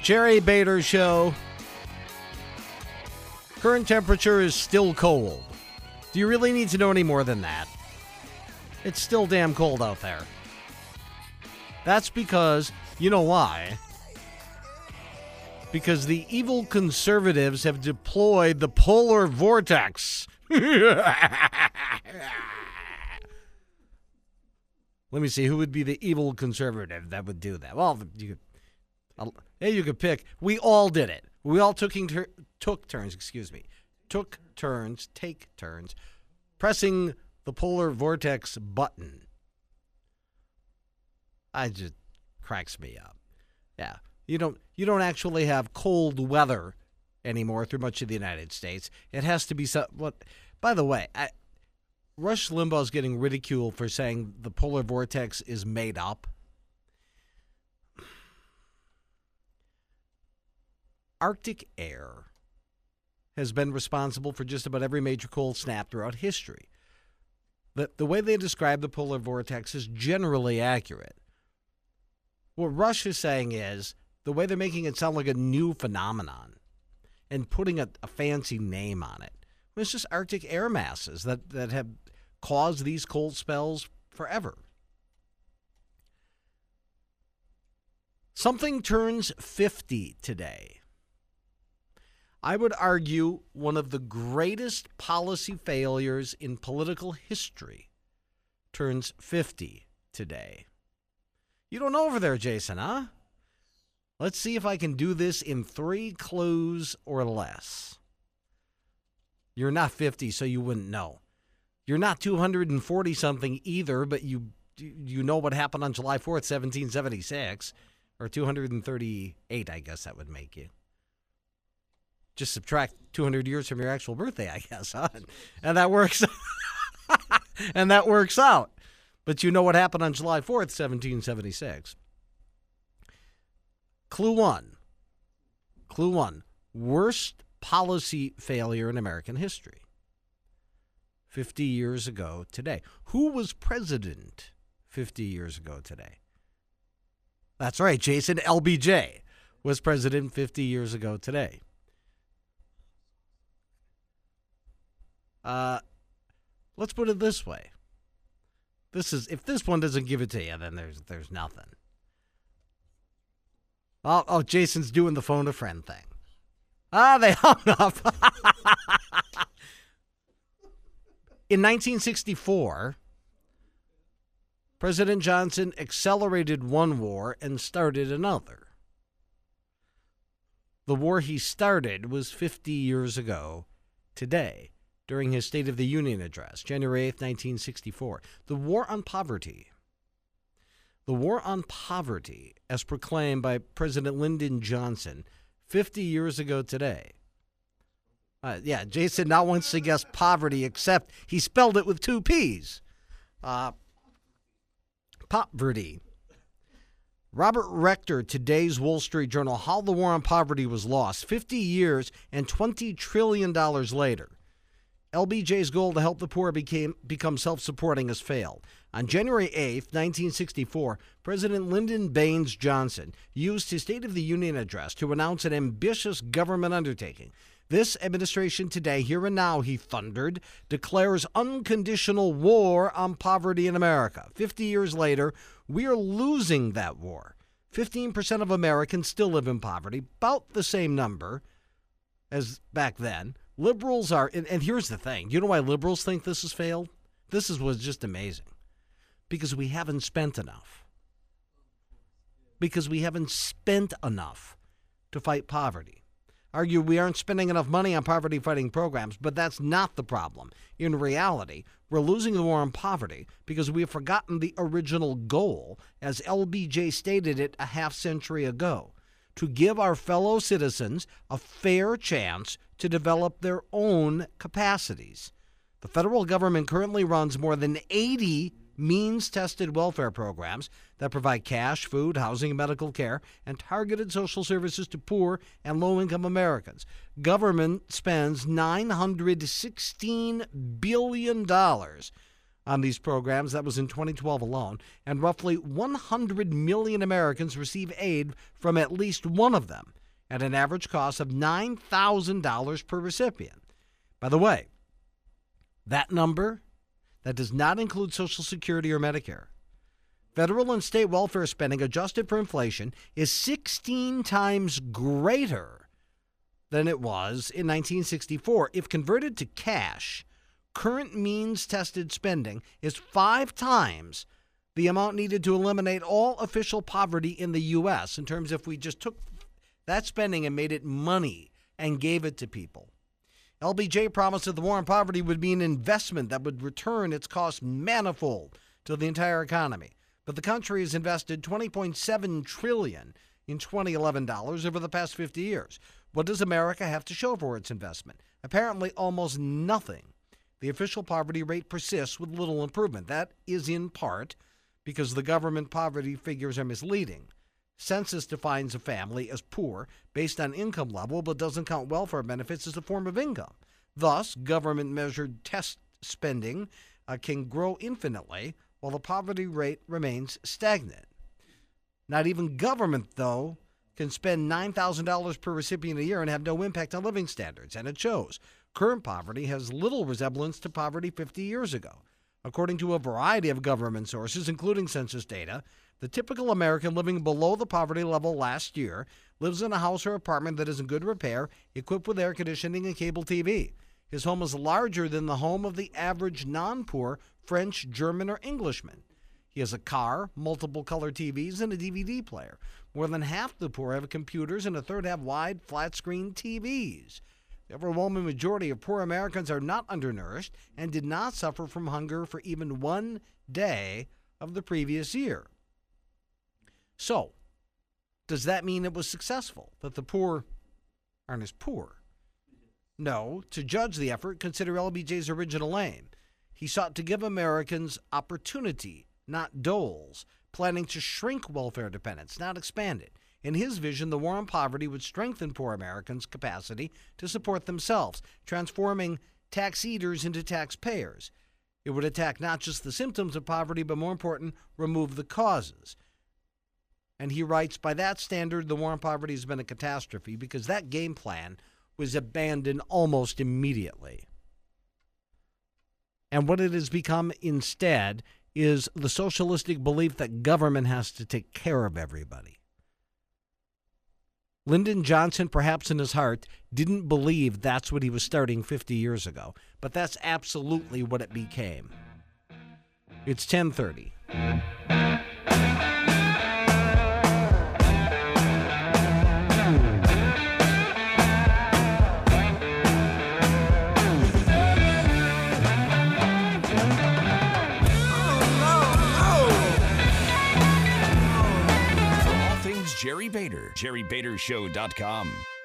Jerry Bader Show. Current temperature is still cold. Do you really need to know any more than that? It's still damn cold out there. That's because, you know why? Because the evil conservatives have deployed the polar vortex. Let me see, who would be the evil conservative that would do that? Well, you could pick. We all did it. We all took turns pressing the polar vortex button. I just cracks me up. Yeah, you don't actually have cold weather anymore through much of the United States. It has to be by the way, Rush Limbaugh is getting ridiculed for saying the polar vortex is made up. Arctic air has been responsible for just about every major cold snap throughout history. The way they describe the polar vortex is generally accurate. What Rush is saying is the way they're making it sound like a new phenomenon and putting a fancy name on it. It's just Arctic air masses that have caused these cold spells forever. Something turns 50 today. I would argue one of the greatest policy failures in political history turns 50 today. You don't know over there, Jason, huh? Let's see if I can do this in 3 clues or less. You're not 50, so you wouldn't know. You're not 240-something either, but you know what happened on July 4th, 1776, or 238, I guess that would make you. Just subtract 200 years from your actual birthday, I guess, huh? And that works. And that works out. But you know what happened on July 4th, 1776. Clue one. Worst policy failure in American history. 50 years ago today. Who was president 50 years ago today? That's right, Jason. LBJ was president 50 years ago today. Let's put it this way. If this one doesn't give it to you, then there's nothing. Oh, Jason's doing the phone a friend thing. They hung up. In 1964, President Johnson accelerated one war and started another. The war he started was 50 years ago today, during his State of the Union address, January 8th, 1964. The war on poverty. The war on poverty, as proclaimed by President Lyndon Johnson 50 years ago today. Jason now wants to guess poverty, except he spelled it with 2 P's. Popverty. Robert Rector, today's Wall Street Journal, how the war on poverty was lost 50 years and $20 trillion later. LBJ's goal to help the poor become self-supporting has failed. On January 8th, 1964, President Lyndon Baines Johnson used his State of the Union address to announce an ambitious government undertaking. This administration today, here and now, he thundered, declares unconditional war on poverty in America. 50 years later, we are losing that war. 15% of Americans still live in poverty, about the same number as back then. Liberals are, and here's the thing. You know why liberals think this has failed? This was just amazing. Because we haven't spent enough. Because we haven't spent enough to fight poverty. Argue we aren't spending enough money on poverty-fighting programs, but that's not the problem. In reality, we're losing the war on poverty because we have forgotten the original goal, as LBJ stated it a half-century ago, to give our fellow citizens a fair chance to develop their own capacities. The federal government currently runs more than 80 means-tested welfare programs that provide cash, food, housing, and medical care, and targeted social services to poor and low-income Americans. Government spends $916 billion on these programs. That was in 2012 alone. And roughly 100 million Americans receive aid from at least one of them at an average cost of $9,000 per recipient. By the way, that number, that does not include Social Security or Medicare. Federal and state welfare spending adjusted for inflation is 16 times greater than it was in 1964. If converted to cash, current means-tested spending is 5 times the amount needed to eliminate all official poverty in the U.S. in terms of if we just took that spending and made it money and gave it to people. LBJ promised that the war on poverty would be an investment that would return its cost manifold to the entire economy. But the country has invested $20.7 trillion in 2011 dollars over the past 50 years. What does America have to show for its investment? Apparently almost nothing. The official poverty rate persists with little improvement. That is in part because the government poverty figures are misleading. Census defines a family as poor based on income level, but doesn't count welfare benefits as a form of income. Thus, government-measured test spending can grow infinitely, while the poverty rate remains stagnant. Not even government, though, can spend $9,000 per recipient a year and have no impact on living standards, and it shows. Current poverty has little resemblance to poverty 50 years ago. According to a variety of government sources, including census data, the typical American living below the poverty level last year lives in a house or apartment that is in good repair, equipped with air conditioning and cable TV. His home is larger than the home of the average non-poor French, German, or Englishman. He has a car, multiple color TVs, and a DVD player. More than half the poor have computers, and a third have wide, flat-screen TVs. The overwhelming majority of poor Americans are not undernourished and did not suffer from hunger for even one day of the previous year. So, does that mean it was successful, that the poor aren't as poor? No. To judge the effort, consider LBJ's original aim. He sought to give Americans opportunity, not doles, planning to shrink welfare dependence, not expand it. In his vision, the war on poverty would strengthen poor Americans' capacity to support themselves, transforming tax eaters into taxpayers. It would attack not just the symptoms of poverty, but more important, remove the causes. And he writes, by that standard, the war on poverty has been a catastrophe because that game plan was abandoned almost immediately. And what it has become instead is the socialistic belief that government has to take care of everybody. Lyndon Johnson, perhaps in his heart, didn't believe that's what he was starting 50 years ago, but that's absolutely what it became. It's 10:30. Jerry Bader, JerryBaderShow.com.